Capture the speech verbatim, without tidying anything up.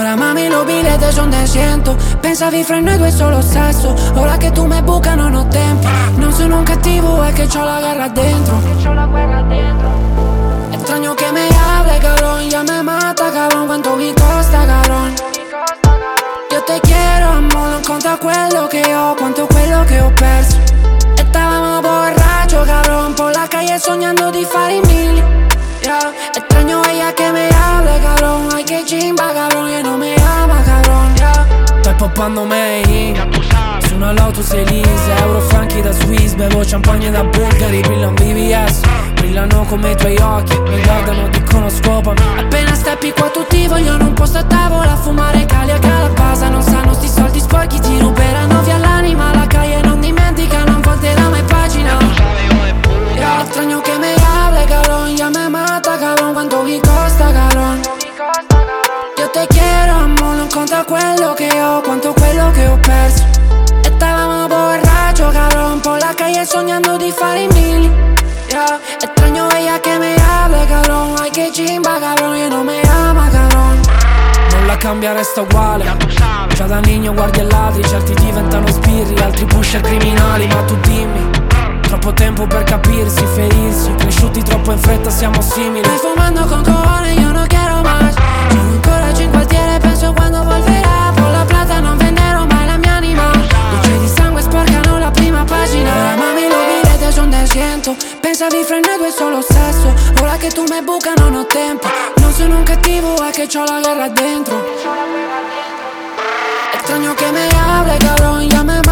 Ora mami lo biglietto son de siento. Pensavi fra noi due solo sesso. Ora che tu me buca non ho tempo. Non sono un cattivo, è che c'ho la guerra dentro. C'ho la guerra dentro. Extraño que me hable, cabrón. Ya me mata, cabrón. Quanto mi costa, cabrón. Io te quiero, amore, non conta quello che ho, quanto quello che ho perso. E stavamo borracho, cabrón, por la calle sognando di fare i mili, yeah. Extraño ella que me hable, cabrón. Ay, que chimba, cabrón, e non me ama, cabrón, yeah. Stai poppando me su una Lotus Elise, euro franchi da Swiss, bevo champagne da Bulgari, brillano B B S, brillano come i tuoi occhi, mi guardano, dicono scopami. Appena steppi qua tutti vogliono un posto a tavola, fumare cali a Calabasa, non sanno sti soldi sporchi, ti ruberanno via l'anima, la calle non dimenticano, a volte la mai pagina. Yeah, extraño que me hable, cabrón, ya me mata, cabrón, quanto mi costa, cabrón. Io te quiero, amore, non conta quello che ho, quanto quello che ho perso. E stavamo borracho, cabrón, por la calle sognando di fare i mili, yeah. Extraño ella que me hable, cabrón. Ay, que chimba, cabrón, e non me ama, cabrón. Non la cambia, resta uguale. Già da niño guardi e ladri, certi diventano sbirri, altri pusher criminali, ma tu dimmi. Troppo tempo per capirsi, ferirsi, cresciuti troppo in fretta, siamo simili. Stai fumando con cojones, io non quiero más. Sono ancora in quartiere, penso quando volverà. Por la plata non venderò mai la mia anima. Luce di sangue sporcano la prima pagina. Ora mami lo biglietto son de siento. Pensavi fra noi due solo sesso. Ora che tu me buca non ho tempo. Non sono un cattivo, è che c'ho la guerra dentro. Extraño que me hable, cabrón, ya me